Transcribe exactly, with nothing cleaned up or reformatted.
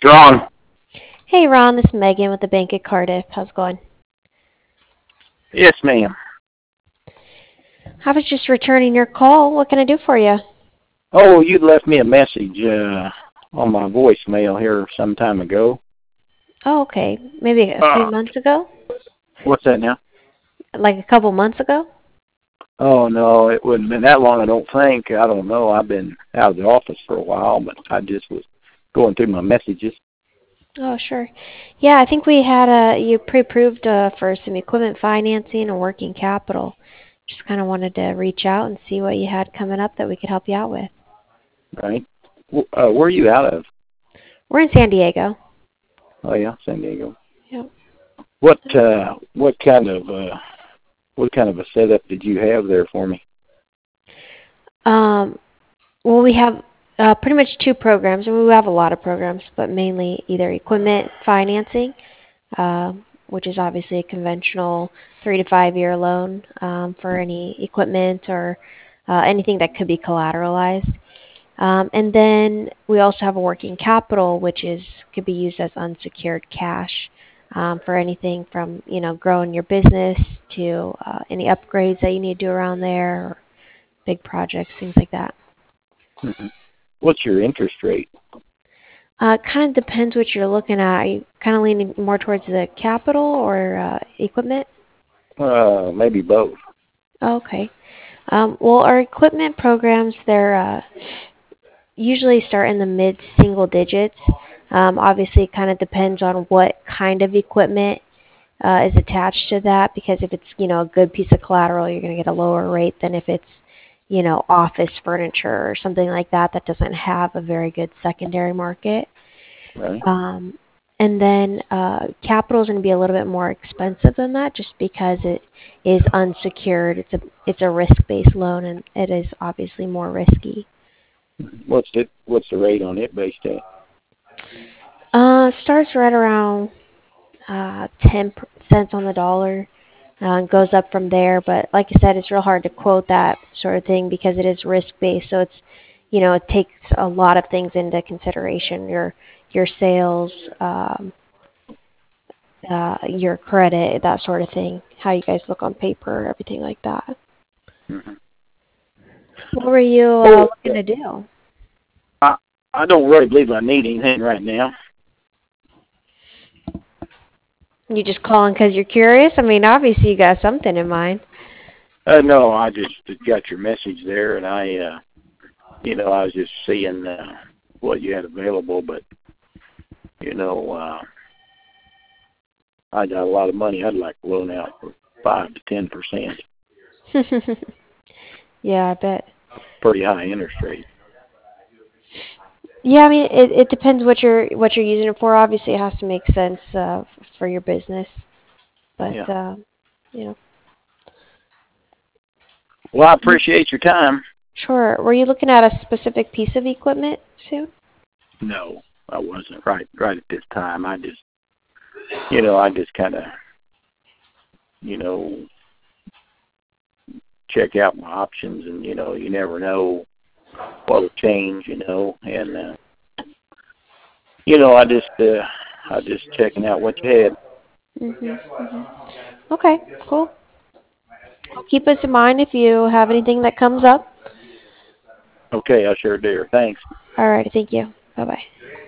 Ron. Hey Ron, this is Megan with the Bank of Cardiff. How's it going? Yes, ma'am. I was just returning your call. What can I do for you? Oh, you left me a message uh, on my voicemail here some time ago. Oh, okay. Maybe a few Uh, months ago? what's that now? Like a couple months ago? Oh, no, it wouldn't have been that long, I don't think. I don't know. I've been out of the office for a while, but I just was going through my messages. Oh, sure. Yeah, I think we had a you pre-approved uh, for some equipment financing and working capital. Just kind of wanted to reach out and see what you had coming up that we could help you out with. Right? W- Uh, where are you out of? We're in San Diego. Oh, yeah, San Diego. Yep. What uh, what kind of uh, what kind of a setup did you have there for me? Um, well, we have uh, pretty much two programs, and we have a lot of programs, but mainly either equipment financing, um, which is obviously a conventional three to five year loan um, for any equipment or uh, anything that could be collateralized. Um, and then we also have a working capital, which is could be used as unsecured cash um, for anything from you know growing your business to uh, any upgrades that you need to do around there, or big projects, things like that. hmm What's your interest rate? Uh, kind of depends what you're looking at. Are you kind of leaning more towards the capital or uh, equipment? Uh, maybe both. Oh, okay. Um, well, our equipment programs, they're uh, usually start in the mid single digits. Um, obviously, it kind of depends on what kind of equipment uh, is attached to that, because if it's, you know, a good piece of collateral, you're going to get a lower rate than if it's, you know, office furniture or something like that that doesn't have a very good secondary market. Right? Um, and then uh, capital is going to be a little bit more expensive than that, just because it is unsecured. It's a it's a risk-based loan, and it is obviously more risky. What's it? What's the rate on it based at? Uh, starts right around uh, ten cents on the dollar. Uh, and goes up from there, but like I said, it's real hard to quote that sort of thing because it is risk-based. So it's, you know, it takes a lot of things into consideration: your your sales, um, uh, your credit, that sort of thing, how you guys look on paper, everything like that. hmm What were you uh, Oh, looking to do? I I don't really believe I need anything right now. You just calling because you're curious? I mean, obviously you got something in mind. Uh, no, I just got your message there, and I, uh, you know, I was just seeing uh, what you had available, but you know, uh, I got a lot of money. I'd like to loan out for five to ten percent. Yeah, I bet. Pretty high interest rate. Yeah, I mean, it it depends what you're what you're using it for. Obviously, it has to make sense uh, f- for your business, but Yeah. uh, you know, Well, I you, appreciate your time. sure. Were you looking at a specific piece of equipment soon? No, I wasn't right right at this time. I just, you know, I just kind of, you know, check out my options, and you know, you never know what will change, you know, and uh, you know, I just, uh, I just checking out what you had. Mhm. Mhm. Okay, cool. Well, keep us in mind if you have anything that comes up. Okay, I sure do. Thanks. All right, thank you. Bye bye.